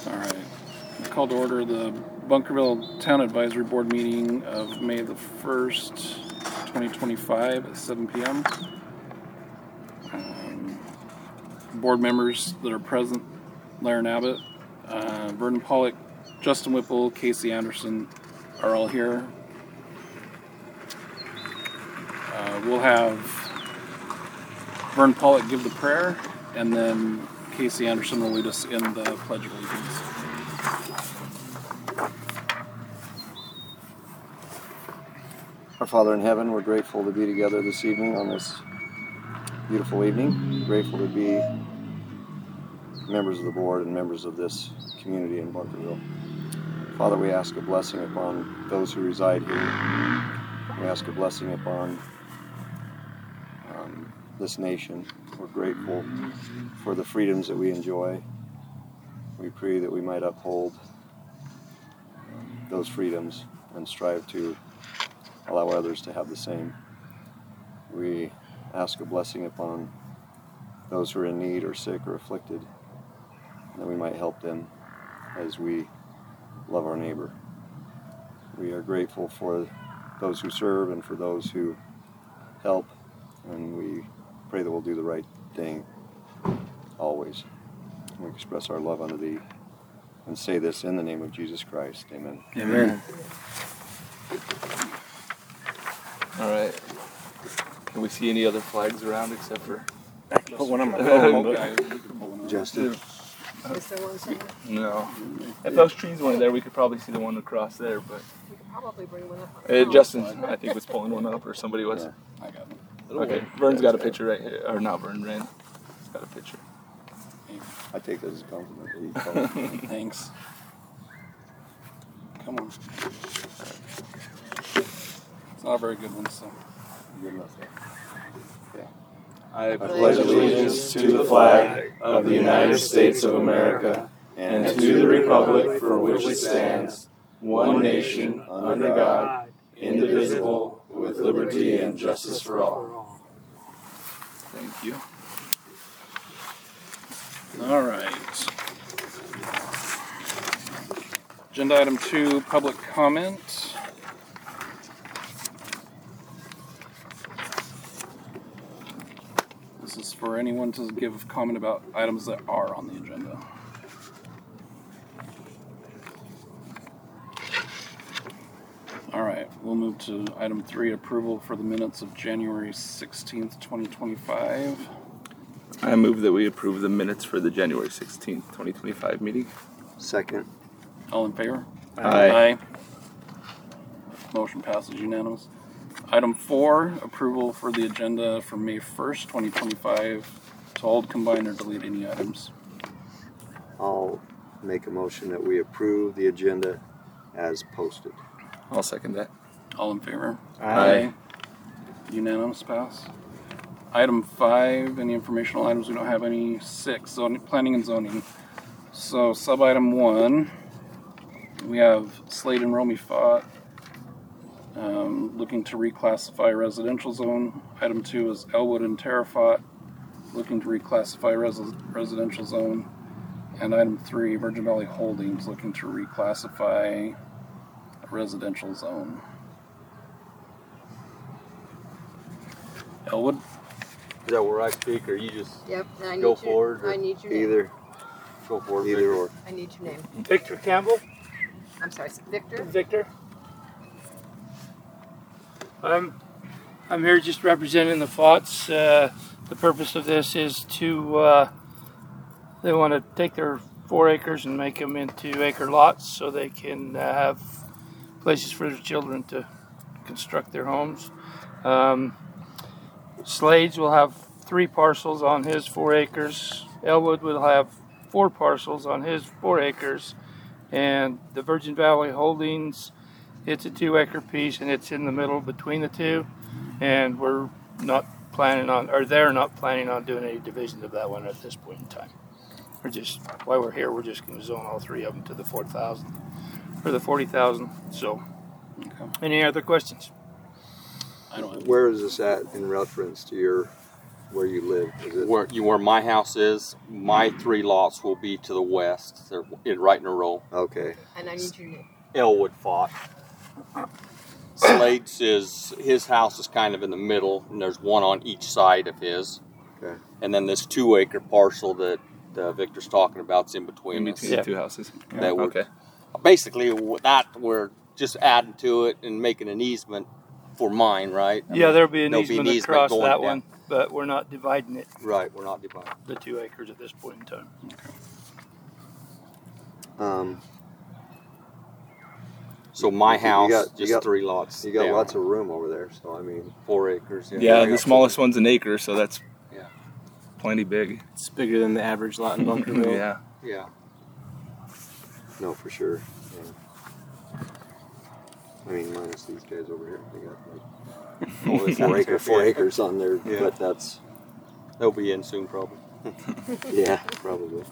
All right. I call to order the Bunkerville Town Advisory Board meeting of May the 1st, 2025 at 7 p.m. Board members that are present: Laren Abbott, Vernon Pollock, Justin Whipple, Casey Anderson are all here. We'll have Vernon Pollock give the prayer, and then Casey Anderson will lead us in the Pledge of Allegiance. Our Father in heaven, we're grateful to be together this evening on this beautiful evening. Grateful to be members of the board and members of this community in Bunkerville. Father, we ask a blessing upon those who reside here. We ask a blessing upon this nation. We're grateful for the freedoms that we enjoy. We pray that we might uphold those freedoms and strive to allow others to have the same. We ask a blessing upon those who are in need or sick or afflicted, that we might help them as we love our neighbor. We are grateful for those who serve and for those who help, and we pray that we'll do the right thing always. We express our love unto thee and say this in the name of Jesus Christ. Amen. Amen. All right. Can we see any other flags around except for? Put one on my phone. Justin? Is there one somewhere? No. If those trees weren't there, we could probably see the one across there, but We could probably bring one up. Justin, I think, was pulling one up, or somebody was. Yeah. I got one. Okay, Vern's got a picture right here, or not Vern, Rand. He's got a picture. I take that as a compliment. Thanks. Come on. It's not a very good one, so. Good enough. Yeah. I pledge allegiance to the flag of the United States of America and to the republic for which it stands, one nation, under God, indivisible, with liberty and justice for all. Thank you. All right. Agenda item 2, public comment. This is for anyone to give comment about items that are on the agenda. All right, we'll move to item 3, approval for the minutes of January 16th, 2025. I move that we approve the minutes for the January 16th, 2025 meeting. Second. All in favor? Aye. Motion passes unanimous. Item 4, approval for the agenda for May 1st, 2025, to hold, combine, or delete any items. I'll make a motion that we approve the agenda as posted. I'll second that. All in favor? Aye. Unanimous pass. Item 5, any informational items? We don't have any. 6, planning and zoning. So sub-item 1, we have Slade and Romy Fott looking to reclassify residential zone. Item 2 is Elwood and Tara Fott looking to reclassify residential zone. And item 3, Virgin Valley Holdings looking to reclassify residential zone. Elwood? Is that where I speak, or you just Yep, and I need go forward? I need your name. Either. Go forward. Either or. I need your name. Victor Campbell. I'm sorry, Victor. Victor. I'm here just representing the Fotts. The purpose of this is to they want to take their 4 acres and make them into acre lots so they can have places for their children to construct their homes. Slades will have 3 parcels on his 4 acres. Elwood will have 4 parcels on his 4 acres. And the Virgin Valley Holdings, it's a 2-acre piece, and it's in the middle between the two. And we're not planning on, or they're not planning on doing any division of that one at this point in time. While we're here, we're just going to zone all 3 of them to the 4,000, or the 40,000. So, any other questions? I don't have. Where is this at in reference to your where you live? Is it Where my house is, my 3 lots will be to the west. They're right in a row. okay? And I need your name. Elwood fought. Slade's his house is kind of in the middle, and there's one on each side of his. Okay. And then this 2-acre parcel that Victor's talking about's in between. In us. between the 2 houses. That we're, Okay. Basically, we're just adding to it and making an easement for mine, right? I Yeah, mean, there'll be an there'll easement an across going that down. one, but we're not dividing it, Right, we're not dividing. the 2 acres at this point in time. So my You house, got- just you got- 3 lots. You got down. lots of room over there, so I mean, 4 acres. Yeah, the smallest one's an acre, so that's Yeah. plenty big. It's bigger than the average lot in Bunkerville. Yeah. Yeah. no, for sure. Yeah. I mean, minus these guys over here, they got Oh, like this 4 acres on there, Yeah. but that's They'll be in soon, probably. yeah, probably.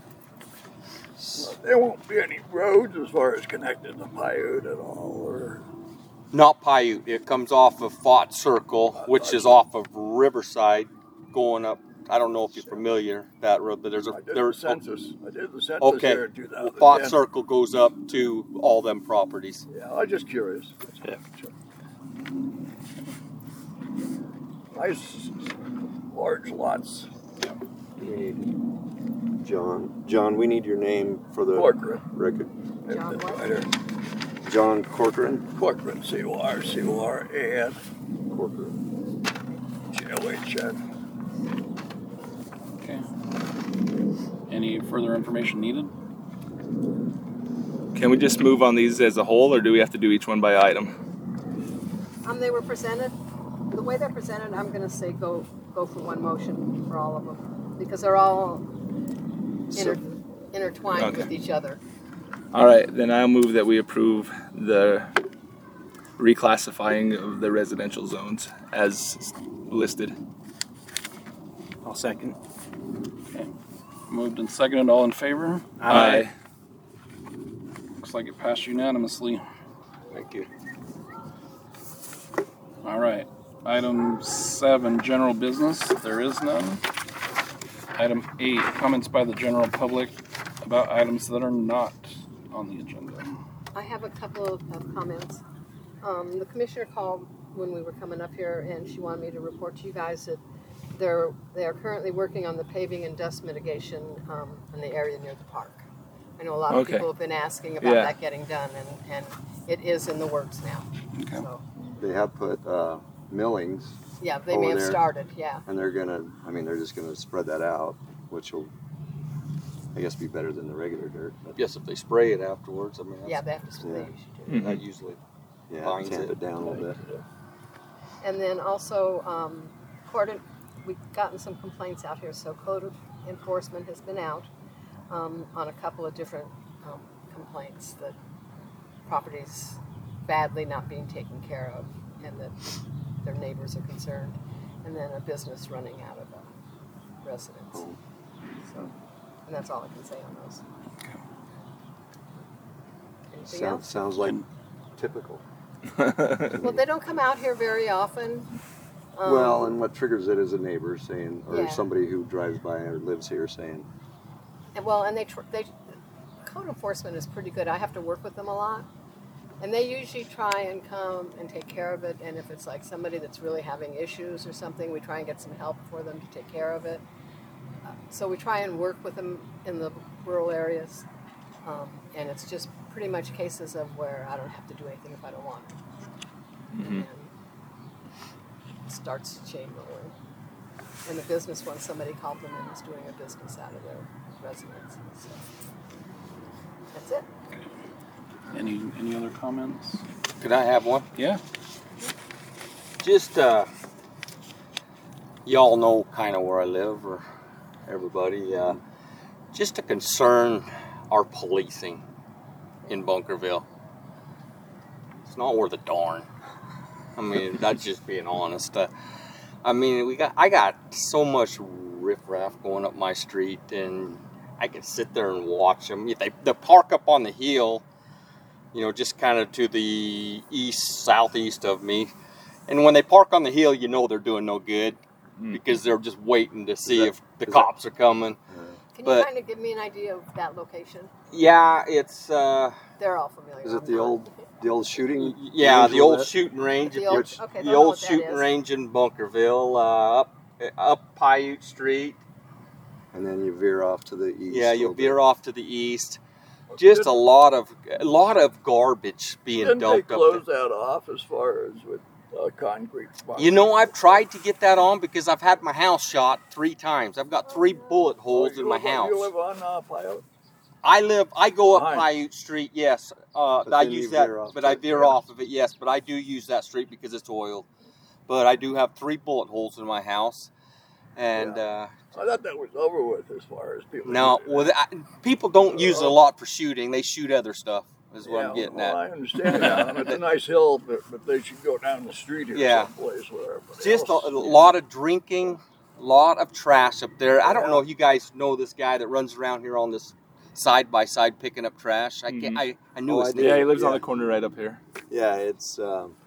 There won't be any roads as far as connected to Paiute at all, or Not Paiute. It comes off of Fott Circle, which is off of Riverside, going up. I don't know if you're familiar with that road, but I did the there's census. I did the census okay. here in 2010. Fott Circle goes up to all them properties. Yeah, I'm just curious. Yeah. Nice large lots. We need John, we need your name for the Corcoran. record. John what? Right here. John Corcoran. Corcoran, C-O-R-C-O-R-A-N, Corcoran. G-O-H-N. Okay. Any further information needed? Can we just move on these as a whole, or do we have to do each one by item? They were presented, the way they're presented, I'm gonna say go for one motion for all of them, because they're all intertwined Okay. with each other. All right, then I'll move that we approve the reclassifying of the residential zones as listed. I'll second. Moved and seconded. All in favor? Aye. Looks like it passed unanimously. Thank you. All right. Item 7, general business. There is none. Item 8, comments by the general public about items that are not on the agenda. I have a couple of comments. The commissioner called when we were coming up here, and she wanted me to report to you guys that they are currently working on the paving and dust mitigation in the area near the park. I know a lot of Okay. people have been asking about Yeah. that getting done, and it is in the works now. Okay. So, They have put millings, yeah, they may Over have there. started, yeah. and they're just gonna spread that out, which will, I guess, be better than the regular dirt. But Yes, if they spray it afterwards, I mean, Yeah, they have to spray. Yeah. They usually do. that usually. yeah, Binds tamp it. it down a little bit. And then also, we've gotten some complaints out here, so code enforcement has been out on a couple of different complaints that properties badly not being taken care of and that their neighbors are concerned, and then a business running out of a residence. So, and that's all I can say on those. Anything else? Sounds like typical. Well, they don't come out here very often. Well, and what triggers it is a neighbor saying, or Yeah. somebody who drives by or lives here saying, And they code enforcement is pretty good. I have to work with them a lot, and they usually try and come and take care of it. And if it's like somebody that's really having issues or something, we try and get some help for them to take care of it. So we try and work with them in the rural areas, and it's just pretty much cases of where I don't have to do anything if I don't want to. And it starts the chain rolling. And the business one, somebody called them and was doing a business out of their residence. So that's it. Any other comments? Could I have one? Yeah. Just, y'all know kind of where I live, or everybody. Just to concern our policing in Bunkerville. It's not worth a darn. I mean, that's just being honest. I mean, I got so much riffraff going up my street, and I can sit there and watch them. They park up on the hill, you know, just kind of to the southeast of me. And when they park on the hill, you know they're doing no good. because they're just waiting to see that- if the is cops are coming. Can But- you kind of give me an idea of that location? Yeah, it's They're all familiar. Is it I'm the not. old shooting? yeah, range the old with that? shooting range. The if old- you're- okay, the don't know old what that shooting is. range in Bunkerville, up Paiute Street. And then you veer off to the east. Yeah, a you'll little veer bit. off to the east. Just a lot of garbage being Didn't they dumped up close there. that off as far as with concrete? You know, I've tried to get that on because I've had my house shot 3 times. I've got 3 bullet holes in my house. You live on Pyote? I go up Behind. Paiute Street, yes. I then use you that, veer off but to I it, veer yeah. off of it, yes. But I do use that street because it's oiled. But I do have 3 bullet holes in my house, and I thought that was over with as far as people. no, using well, it. people don't use it a lot for shooting. They shoot other stuff. Is what Yeah, I'm getting well, at. I understand that. It's a nice hill, but they should go down the street here Yeah. someplace where everybody Just a else- lot of drinking, a lot of trash up there. I don't know if you guys know this guy that runs around here on this side by side picking up trash. I can't. I knew Oh, his I name. do. Yeah, he lives on Yeah. the corner right up here. Yeah, it's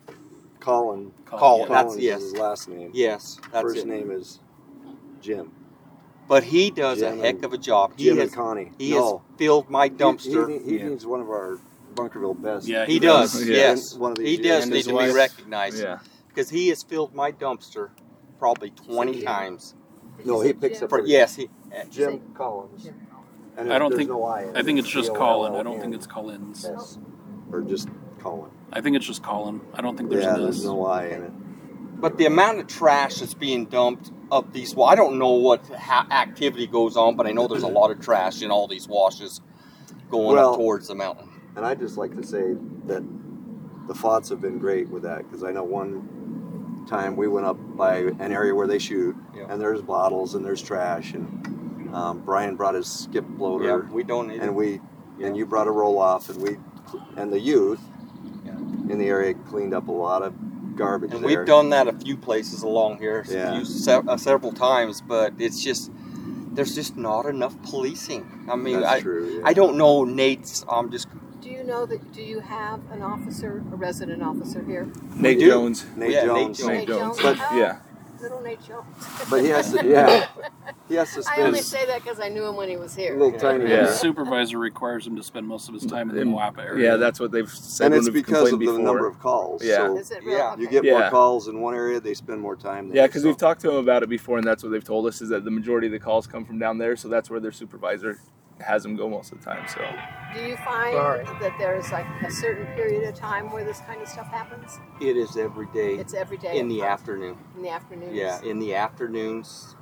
Colin. Colin, that's Collins yes, is his last name. yes, that's First it. name is Jim. But he does Jim a heck and- of a job. Jim he and has, Connie. he No. has filled my He, dumpster. he needs one of our Bunkerville best. Yeah, He does. Yeah. Yes, One of these he years. does And need his to be wife. recognized Yeah. because he has filled my dumpster probably 20 Jim? times. Did you No, say he picks Jim? up For everything. yes, he. Jim Collins. Jim. And I don't there's think- no I in I think it's just Colin. I don't think C-O-L-L-N. it's Collins. Yes. Or just Colin. I think it's just Colin. I don't think there's Yeah, an there's S. no I in it. But the amount of trash that's being dumped up these, well, I don't know what activity goes on, but I know there's a lot of trash in all these washes going Well- up towards the mountain. And I'd just like to say that the FOTS have been great with that, because I know one time we went up by an area where they shoot, Yeah. and there's bottles and there's trash, and Brian brought his skip Yeah, loader, we donated. and you brought a roll off, and the youth Yeah. in the area cleaned up a lot of garbage And there. we've done that a few places along here, Yeah. several times, but it's just, there's just not enough policing. I mean, That's true. Yeah. I don't know Nate's, Do you know that? Do you have an officer, a resident officer here? Nate do. Jones. Nate Yeah, Nate Jones. Jones. Nate Jones. But- Oh, Yeah. Little Nate Jones. But he has to, yeah, he has to I only spend say that because I knew him when he was a here. little tiny. Yeah. The supervisor requires him to spend most of his time in the And- Moapa area. Yeah, that's what they've said. And when it's we've because of complained the before. number of calls. Yeah. So Is it real? Yeah. you Okay. get more Yeah. calls in one area, they spend more time there. Yeah, because so- we've talked to them about it before, and that's what they've told us is that the majority of the calls come from down there, so that's where their supervisor has them go most of the time. So Do you find that there's like a certain period of time where this kind of stuff happens? It is every day It's every day in the afternoon. in the afternoons. Yeah, in the afternoons,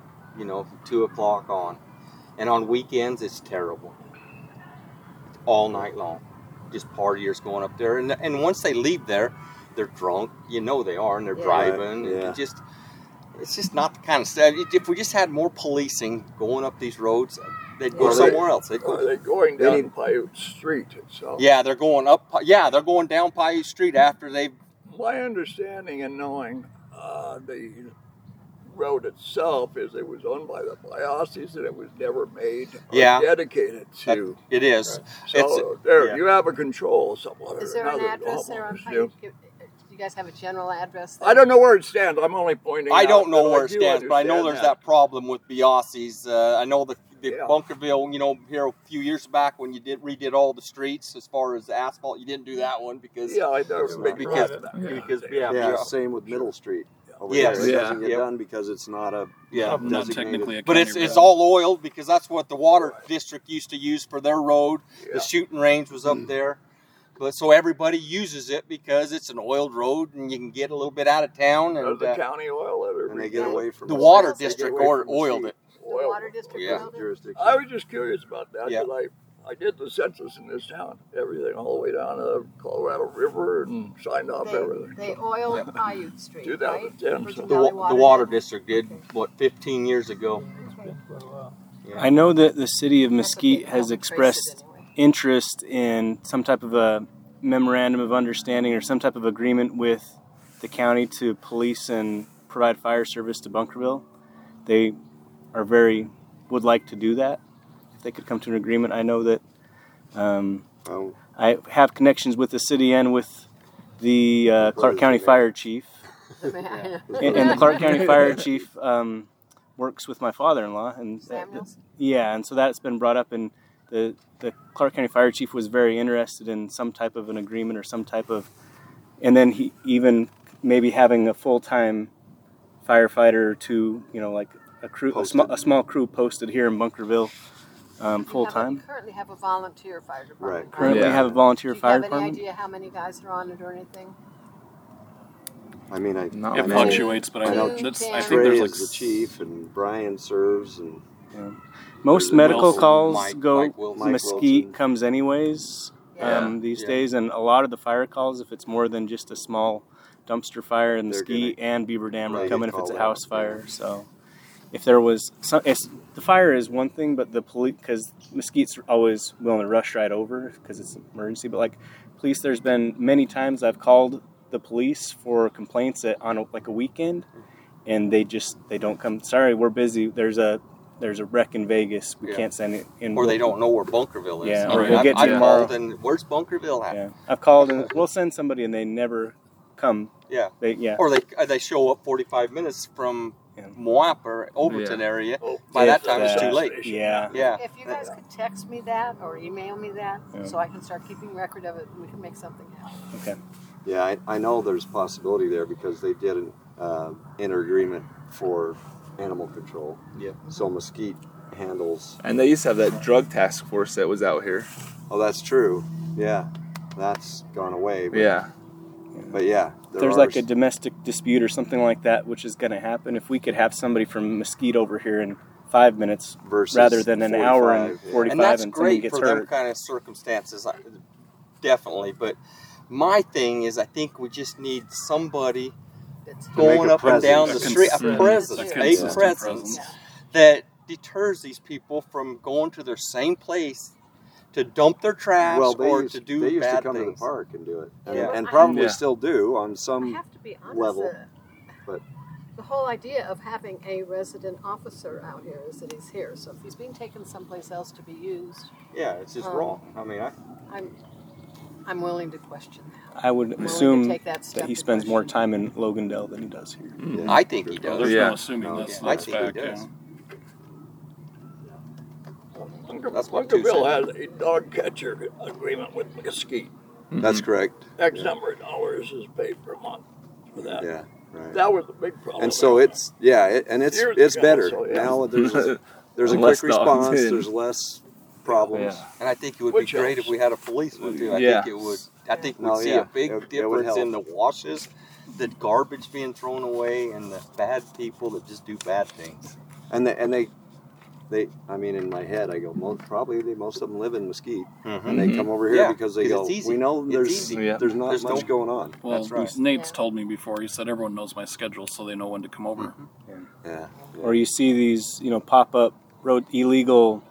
2 o'clock on. And on weekends, it's terrible. All night long. Just partiers going up there. And once they leave there, they're drunk. You know they are, and they're Yeah. driving. Right, yeah. It's just not the kind of stuff. If we just had more policing going up these roads, they'd go Are they- somewhere else. They'd Are go, they going They down need- Paiute Street itself? yeah, they're going up. Yeah, they're going down Paiute Street after they've. My understanding and knowing the road itself is it was owned by the Biases and it was never made or Yeah. dedicated to. It is. So there, yeah. you have a control somewhat Is or there an another. address there on homeowners Pine? do. Do you guys have a general address there? I don't know where it stands. I'm only pointing. I out don't know that where it do stands, but I know understand there's that problem with Biases. I know the Yeah. Bunkerville, here a few years back when you redid all the streets as far as asphalt, you didn't do that one because Yeah, I know. because Yeah, yeah. same with Middle Street. Over Yes. there. It Yeah. doesn't get Yep. done because it's not a Yeah. Not designated- technically a But county it's road. all oiled because that's what the water district used to use for their road. Yeah. The shooting range was up there. But so everybody uses it because it's an oiled road and you can get a little bit out of town Does and the county oil it or and they get away from the it. water They get district away from the oiled street. it. The water district Yeah. building? Jurisdiction. I was just curious about that Yeah. because I did the census in this town, everything all the way down to the Colorado River and signed off everything. They oiled Paiute Street, right? 2010, Virgin so- Valley The water district did, 15 years ago. I know that the city of That's what Mesquite they has help trace it expressed anyway. interest in some type of a memorandum of understanding or some type of agreement with the county to police and provide fire service to Bunkerville. They would like to do that if they could come to an agreement. I know that Oh, I have connections with the city and with the Clark County Fire Chief, And the Clark County Fire Chief works with my father-in-law, and Samuels? and so that's been brought up, and the Clark County Fire Chief was very interested in some type of an agreement or some type of, and then he even maybe having a full-time firefighter or two, like a crew, a small crew posted here in Bunkerville, full-time. Currently have a volunteer fire department. Right. Currently have a volunteer fire Do you have any department. idea how many guys are on it or anything? I mean, No, It I know. fluctuates, but I know think Trey there's like is the chief, and Brian serves, and Most There's a medical Wilson, calls Mike go Wilson. Mesquite Wilson. comes anyways Yeah. these Yeah. days, and a lot of the fire calls, if it's more than just a small dumpster fire in They're Mesquite and Beaver Dam, are Right, coming get if it's a called house out, fire. So if there was the fire is one thing, but the police, because Mesquite's always willing to rush right over because it's an emergency. But like police, there's been many times I've called the police for complaints on a weekend, and they don't come. Sorry, we're busy. There's a wreck in Vegas. We Yeah. can't send it in. Or they don't know where Bunkerville is. Yeah, I or mean, we'll get I've you tomorrow. called and where's Bunkerville at? Yeah, I've called and we'll send somebody, and they never come. Yeah. Yeah. Or they show up 45 minutes from Yeah. Moab or Overton Yeah. area. Oh, By that If time, it's too that. late. Yeah. Yeah. If you guys could text me that or email me that, Yeah. so I can start keeping record of it, and we can make something happen. Okay. yeah, I know there's possibility there because they did an inter agreement for animal control. Yep. So Mesquite handles. And they used to have that drug task force that was out here. Oh, that's true. Yeah, that's gone away. But, Yeah. But yeah, There's like a domestic dispute or something like that, which is going to happen. If we could have somebody from Mesquite over here in 5 minutes versus rather than an hour and 45, yeah. 45 And that's someone great gets for them hurt. kind of circumstances, definitely. But my thing is, I think we just need somebody It's make going a up and down the presence. street, a consistent- presence, a a consistent presence Yeah. that deters these people from going to their same place to dump their trash Well, or used, to do they used bad to come to things. the park and do it, and, Yeah. and probably Yeah. still do on I some. have to be honest. level, but- The whole idea of having a resident officer out here is that he's here. So if he's being taken someplace else to be used, Yeah, it's just Um, wrong. I mean, I'm willing to question that. I would willing to assume take that step that he to spends more question. time in Logandale than he does here. Yeah. I think he Well, does. there's Yeah. no assuming No, that's I think he fact. does. Yeah. That's my 2 Bunkerville cents. has a dog catcher agreement with Mesquite. That's correct. X number of dollars is paid per month for that. Yeah, right. That was a big problem. And so it's Years it's ago, better so, yeah. now. There's a Less quick dogs response. in. There's less problems. Yeah. And I think it would Which be great helps. if we had a policeman too. I Yeah. think it would. I think we'd No, see yeah. a big It would difference in the help. washes, the garbage being thrown away, and the bad people that just do bad things. And they I mean, in my head, I go most of them live in Mesquite, and they come over here Yeah, because they 'cause go. it's easy. We know It's there's easy. Yeah. there's not There's much no- going on. Well, That's right. Nate's Yeah. told me before. He said everyone knows my schedule, so they know when to come over. Yeah. Or you see these, pop up road illegal,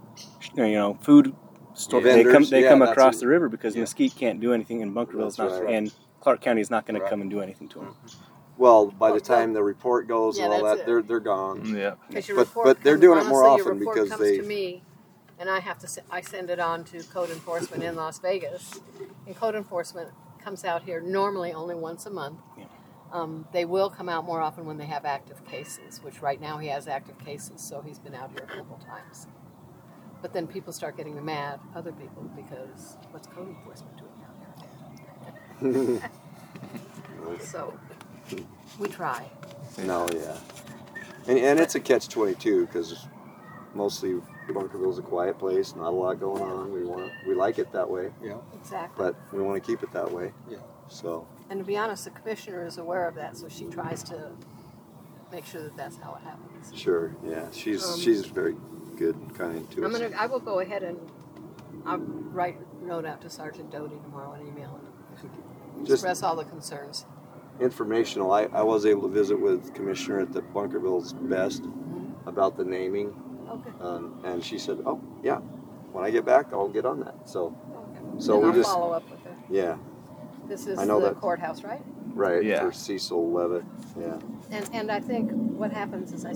food store. Vendors, They yeah, come that's across it. the river because Yeah. Mesquite can't do anything, and Bunkerville's That's not, right. and Clark County is not going to Right. come and do anything to them. Well, by Oh, the time the report goes and Yeah, all that's that, it. they're gone. Yeah. Because your But- report but they're comes- doing it more honestly, your often report because comes they- to me, and I send it on to code enforcement in Las Vegas, and code enforcement comes out here normally only once a month. They will come out more often when they have active cases, which right now he has active cases, so he's been out here a couple times. But then people start getting mad, other people, because what's code enforcement doing out here? So we try. No, yeah. And it's a catch-22 because mostly Bunkerville's a quiet place, not a lot going on. We like it that way, Yeah. Exactly. but we want to keep it that way. Yeah. So And to be honest, the commissioner is aware of that, so she tries to make sure that that's how it happens. sure, yeah, she's very good, kind to us. I will go ahead and I'll write a note out to Sergeant Doty tomorrow and email him. Just Express all the concerns. informational. I was able to visit with Commissioner at the Bunkerville's Best about the naming, Okay. and she said, "Oh, yeah, when I get back, I'll get on that." So Okay. So And we I'll just- follow up with her. yeah, This is I know the that. courthouse, right? right Yeah. for Cecil Levitt. Yeah, And I think what happens is I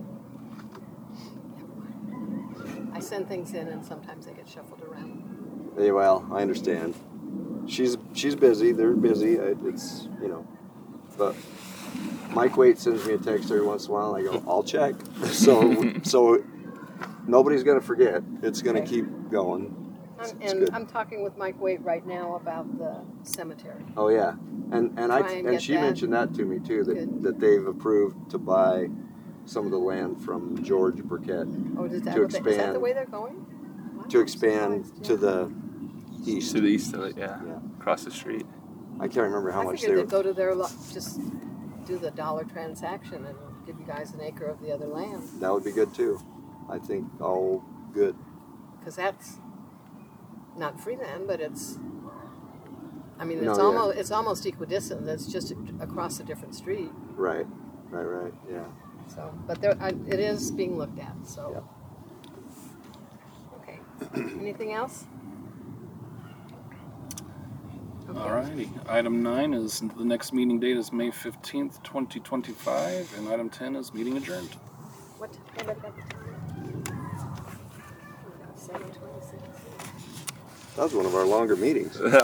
send things in and sometimes they get shuffled around. yeah. Well, I understand. She's busy. They're busy. It's but Mike Waite sends me a text every once in a while, and I go, I'll check. So nobody's going to forget. It's going to keep going. I'm talking with Mike Waite right now about the cemetery. Oh yeah, and she mentioned that to me too, that they've approved to buy some of the land from George Burkett Oh, is that the way they're going? Wow, to expand to the east. To the east of it, yeah. Across the street. I can't remember how much they figured were. they'd go to their just do the dollar transaction and give you guys an acre of the other land. That would be good too. I think all good. Because that's not free land, but it's. I mean, it's almost equidistant. It's just across a different street. Right. Yeah. So, but it is being looked at. So. Okay. Anything else? Okay. Alrighty. Item 9 is the next meeting date is May 15th, 2025, and item 10 is meeting adjourned. What time have I got the time? 7:26. That was one of our longer meetings.